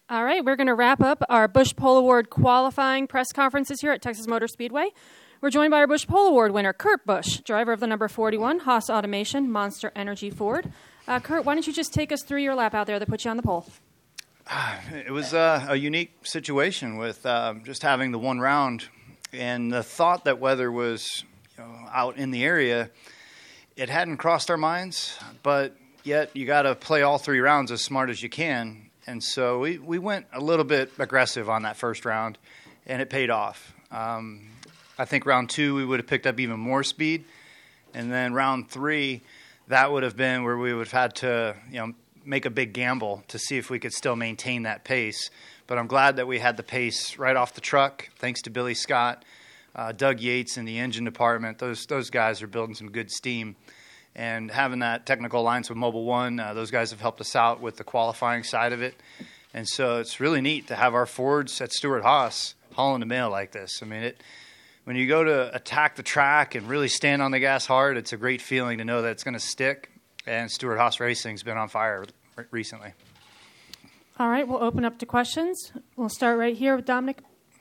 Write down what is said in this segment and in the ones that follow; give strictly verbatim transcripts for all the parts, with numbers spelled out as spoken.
All right, we're going to wrap up our Busch Pole Award qualifying press conferences here at Texas Motor Speedway. We're joined by our Busch Pole Award winner, Kurt Busch, driver of the number forty-one Haas Automation Monster Energy Ford. Uh, Kurt, why don't you just take us through your lap out there that put you on the pole? It was uh, a unique situation with uh, just having the one round, and the thought that weather was you know, out in the area, it hadn't crossed our minds, but yet you got to play all three rounds as smart as you can. And so we, we went a little bit aggressive on that first round, and it paid off. Um, I think round two we would have picked up even more speed, and then round three, that would have been where we would have had to you know make a big gamble to see if we could still maintain that pace. But I'm glad that we had the pace right off the truck, thanks to Billy Scott, uh, Doug Yates in the engine department. Those those guys are building some good steam. And having that technical alliance with Mobil One, uh, those guys have helped us out with the qualifying side of it. And so it's really neat to have our Fords at Stewart-Haas hauling the mail like this. I mean, it when you go to attack the track and really stand on the gas hard, it's a great feeling to know that it's going to stick. And Stewart-Haas Racing's been on fire recently. All right, we'll open up to questions. We'll start right here with Dominic.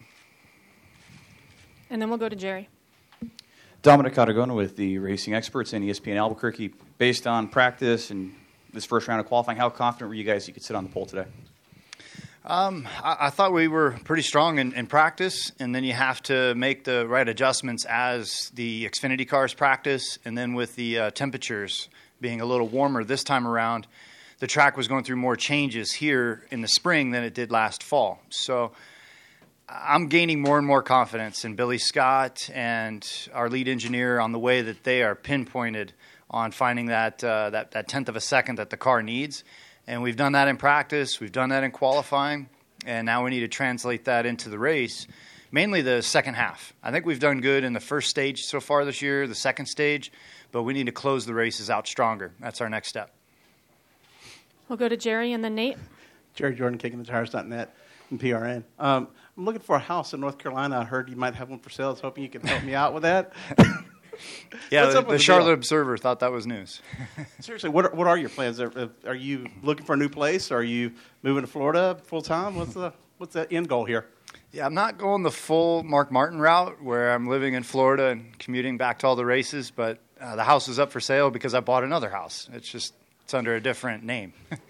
And then we'll go to Jerry. Dominic Catagona with the Racing Experts and E S P N Albuquerque. Based on practice and this first round of qualifying, how confident were you guys you could sit on the pole today? Um, I, I thought we were pretty strong in, in practice, and then you have to make the right adjustments as the Xfinity cars practice, and then with the uh, temperatures being a little warmer this time around, the track was going through more changes here in the spring than it did last fall. So I'm gaining more and more confidence in Billy Scott and our lead engineer on the way that they are pinpointed on finding that, uh, that that tenth of a second that the car needs. And we've done that in practice. We've done that in qualifying. And now we need to translate that into the race, mainly the second half. I think we've done good in the first stage so far this year, the second stage, but we need to close the races out stronger. That's our next step. We'll go to Jerry and then Nate. Jerry Jordan, kicking the tires dot net and P R N. Um, I'm looking for a house in North Carolina. I heard you might have one for sale. I was hoping you could help me out with that. Yeah, the, the Charlotte deal? Observer thought that was news. Seriously, what are, what are your plans? Are, are you looking for a new place? Are you moving to Florida full time? What's the what's the end goal here? Yeah, I'm not going the full Mark Martin route where I'm living in Florida and commuting back to all the races, but uh, the house is up for sale because I bought another house. It's just it's under a different name.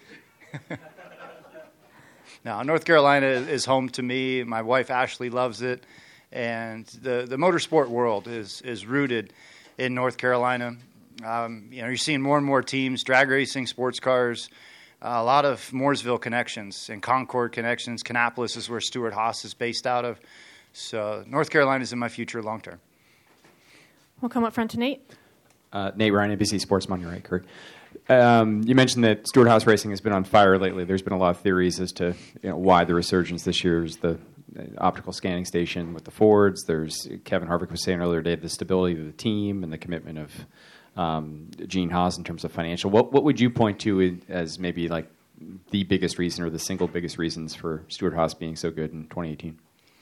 Now, North Carolina is home to me. My wife, Ashley, loves it. And the, the motorsport world is, is rooted in North Carolina. Um, you know, you're seeing more and more teams, drag racing, sports cars, uh, a lot of Mooresville connections and Concord connections. Kannapolis is where Stewart-Haas is based out of. So North Carolina is in my future long term. We'll come up front to Nate. Uh, Nate Ryan, N B C Sports Money, right, Kurt? Um, you mentioned that Stewart-Haas Racing has been on fire lately. There's been a lot of theories as to you know, why the resurgence this year is the optical scanning station with the Fords. There's Kevin Harvick was saying earlier today the stability of the team and the commitment of um, Gene Haas in terms of financial. What what would you point to as maybe like the biggest reason or the single biggest reasons for Stewart-Haas being so good in twenty eighteen?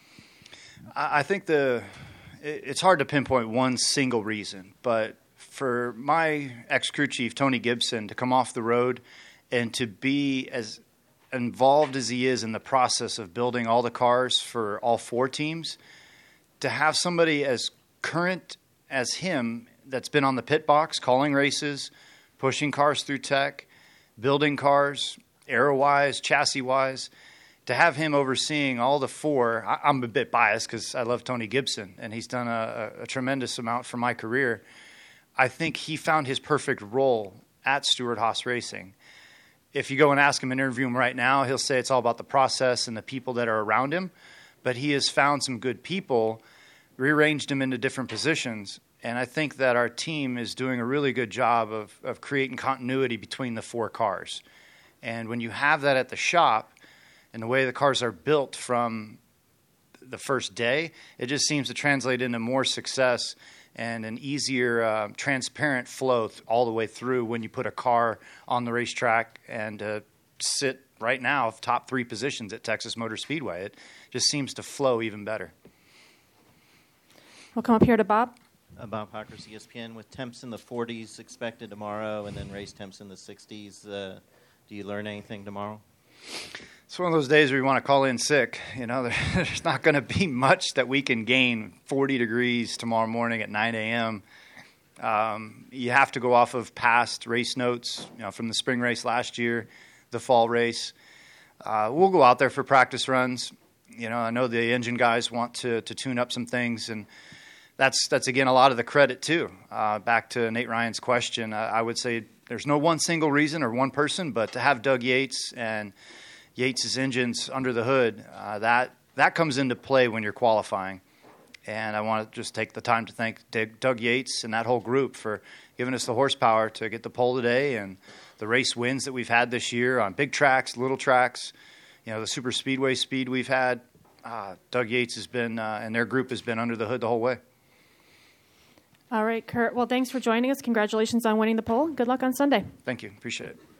I think the it's hard to pinpoint one single reason, but for my ex-crew chief, Tony Gibson, to come off the road and to be as involved as he is in the process of building all the cars for all four teams, to have somebody as current as him that's been on the pit box, calling races, pushing cars through tech, building cars, aero-wise, chassis-wise, to have him overseeing all the four. I, I'm a bit biased because I love Tony Gibson, and he's done a, a tremendous amount for my career. I think he found his perfect role at Stewart-Haas Racing. If you go and ask him and interview him right now, he'll say it's all about the process and the people that are around him. But he has found some good people, rearranged them into different positions. And I think that our team is doing a really good job of, of creating continuity between the four cars. And when you have that at the shop and the way the cars are built from the first day, it just seems to translate into more success and an easier, uh, transparent flow th- all the way through when you put a car on the racetrack and uh, sit right now top three positions at Texas Motor Speedway. It just seems to flow even better. We'll come up here to Bob. Uh, Bob Hockers, E S P N. With temps in the forties expected tomorrow and then race temps in the sixties, uh, do you learn anything tomorrow? It's one of those days where you want to call in sick. You know, there's not going to be much that we can gain. forty degrees tomorrow morning at nine a.m. Um, you have to go off of past race notes, you know, from the spring race last year, the fall race. Uh, we'll go out there for practice runs. You know, I know the engine guys want to to tune up some things, and that's that's again a lot of the credit too. Uh, back to Nate Ryan's question, I, I would say there's no one single reason or one person, but to have Doug Yates and Yates' engines under the hood, uh, that that comes into play when you're qualifying. And I want to just take the time to thank Doug Yates and that whole group for giving us the horsepower to get the pole today and the race wins that we've had this year on big tracks, little tracks, you know, the super speedway speed we've had. Uh, Doug Yates has been, uh, and their group has been under the hood the whole way. All right, Kurt. Well, thanks for joining us. Congratulations on winning the pole. Good luck on Sunday. Thank you. Appreciate it.